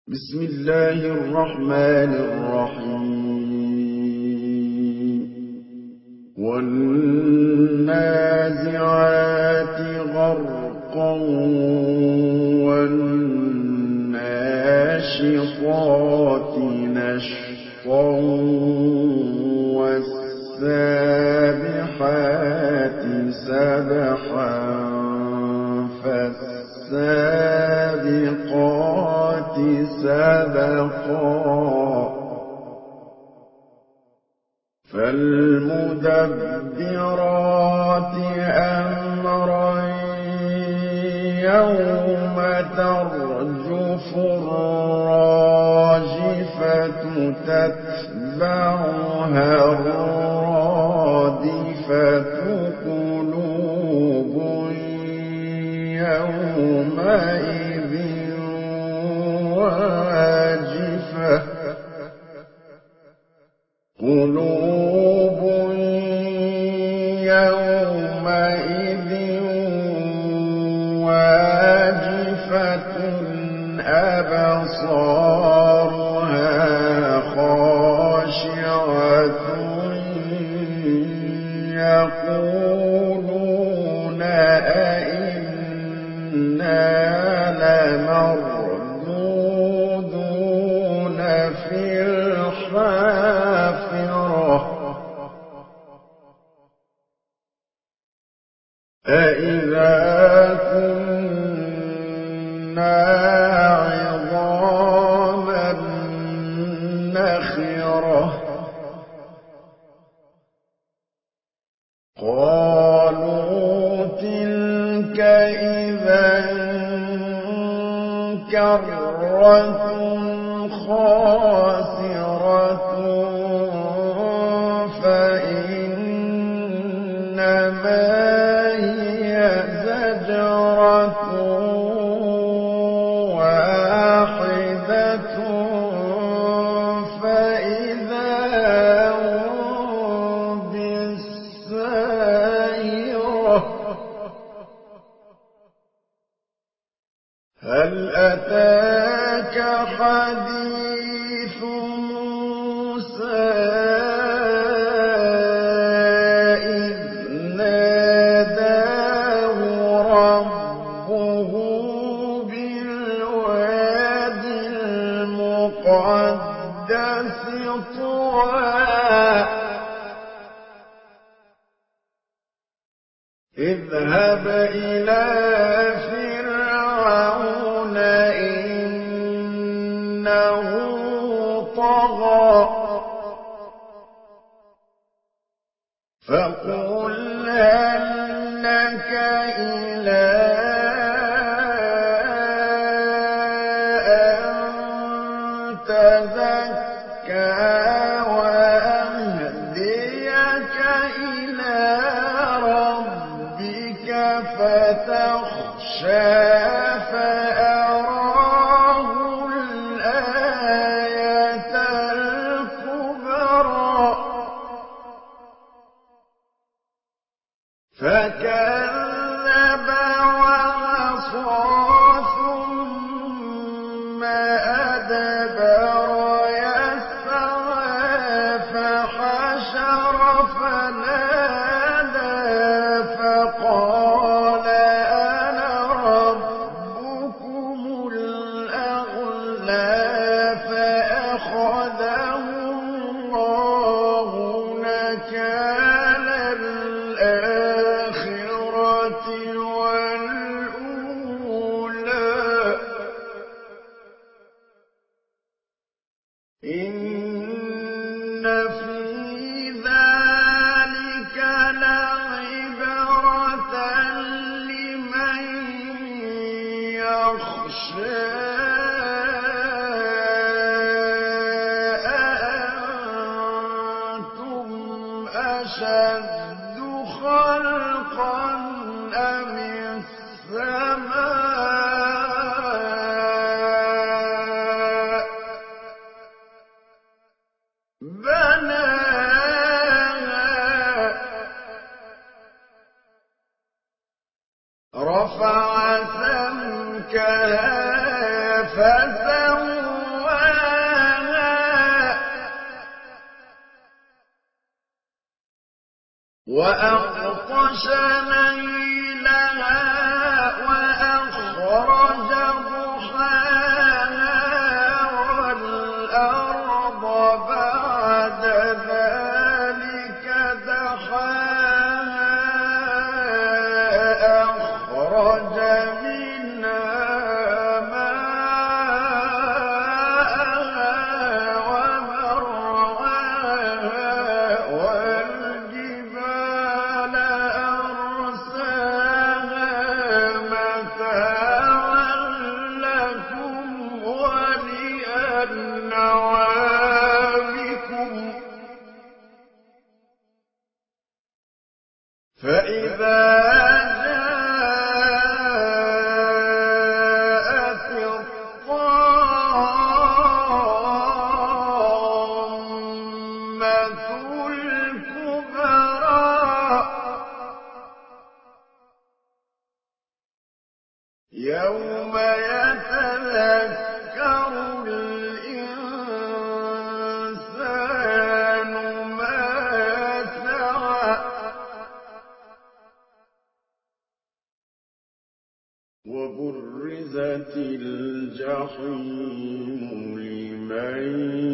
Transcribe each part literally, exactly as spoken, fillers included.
بسم الله الرحمن الرحيم والنازعات غرقا والناشطات نشطا والسابحات سبحا فالسابقات سبقا فالمدبرات أمرا يوم ترجف الراجفة تتبعها الرادفة قلوب يومئذ واجفة قلوب يومئذ واجفة أبصارها خاشعة يقولون أئنا لمردودون في الحافرة أإذا كنا عظاما نخرة قالوا تلك إذا كرة خاسرة فإنما هي زجرة واحدة فإذا هم بالساهرة هل أتاك حديث موسى إذ ناداه ربه بالواد المقدس طوى اذهب إلى فرعون إنه طغى فقل هل لك إلى أن تزكى وأهديك إلى ربك فتخشى فأراه الآية الكبرى فكذب وعصى ثم أدبر يسعى فحشر فنادى فقال أنا ربكم الأعلى فأخذه الله نكال الآخرة والأولى إن في ذلك لعبرة لمن يخشى أأنتم أشد خلقا أم السماء بناها رفع سمكها فسواها وأغطش ليلها وأخرج ضحاها والأرض بعد ذلك دحاها أخرج منها فإذا جاءت الطامة الكبرى يوم يتذكر الإنسان ما سعى وبرزت الجحيم لمن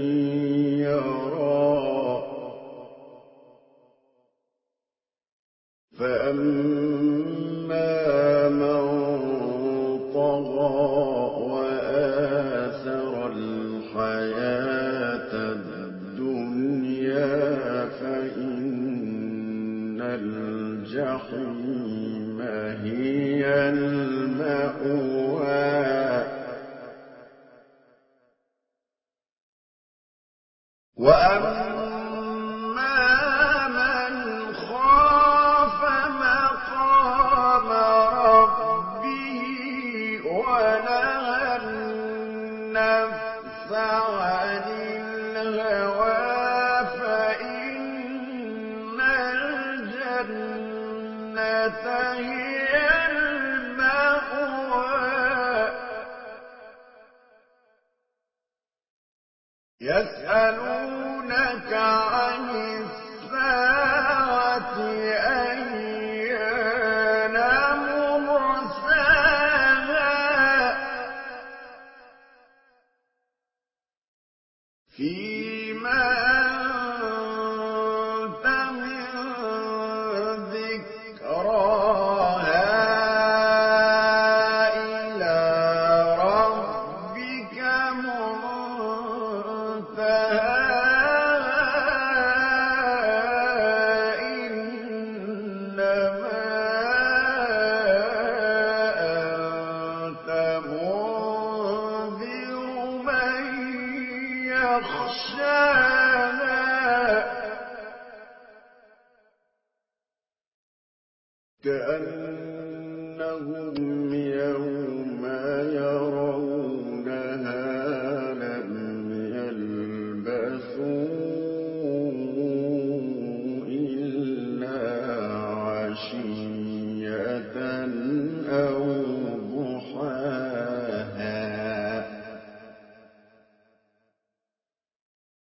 يرى فأما من طغى وآثر الحياة الدنيا فإن الجحيم هي المأوى وأما من خاف مقام ربه ونهى النفس عن الهوى فإن الجنة هي المأوى يسألونك عن الساعة أيان مرساها فيما أنت من ذكراها إلى ربك منتهاها إنما أنت منذر من يخشاها كأنهم يوم يرون